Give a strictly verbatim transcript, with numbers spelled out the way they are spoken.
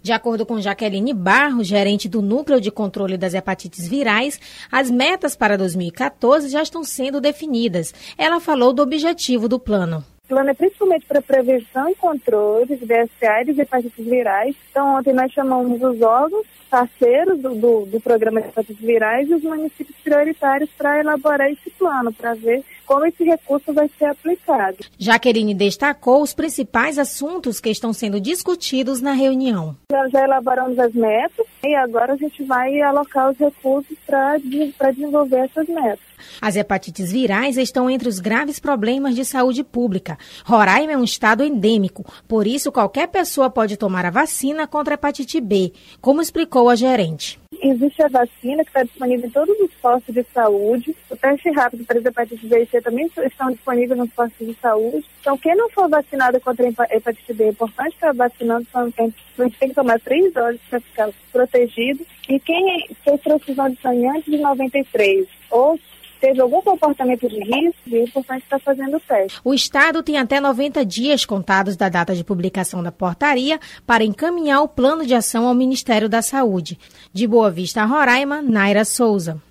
De acordo com Jaqueline Barros, gerente do Núcleo de Controle das Hepatites Virais, as metas para dois mil e quatorze já estão sendo definidas. Ela falou do objetivo do plano. O plano é principalmente para prevenção e controle de B S A e de hepatites virais. Então, ontem nós chamamos os órgãos parceiros do, do, do programa de hepatites virais e os municípios prioritários para elaborar esse plano, para ver como esse recurso vai ser aplicado. Jaqueline destacou os principais assuntos que estão sendo discutidos na reunião. Nós já elaboramos as metas e agora a gente vai alocar os recursos para desenvolver essas metas. As hepatites virais estão entre os graves problemas de saúde pública. Roraima é um estado endêmico, por isso qualquer pessoa pode tomar a vacina contra a hepatite B, como explicou a gerente. Existe a vacina que está disponível em todos os postos de saúde. O teste rápido para as hepatites B e C também estão disponíveis nos postos de saúde. Então, quem não for vacinado contra a hepatite B, é importante estar vacinando, a gente tem que tomar três doses para ficar protegido. E quem fez transfusão de sangue antes de noventa e três ou teve algum comportamento de risco, é importante estar fazendo o teste. O Estado tem até noventa dias contados da data de publicação da portaria para encaminhar o plano de ação ao Ministério da Saúde. De Boa Vista, Roraima, Naira Souza.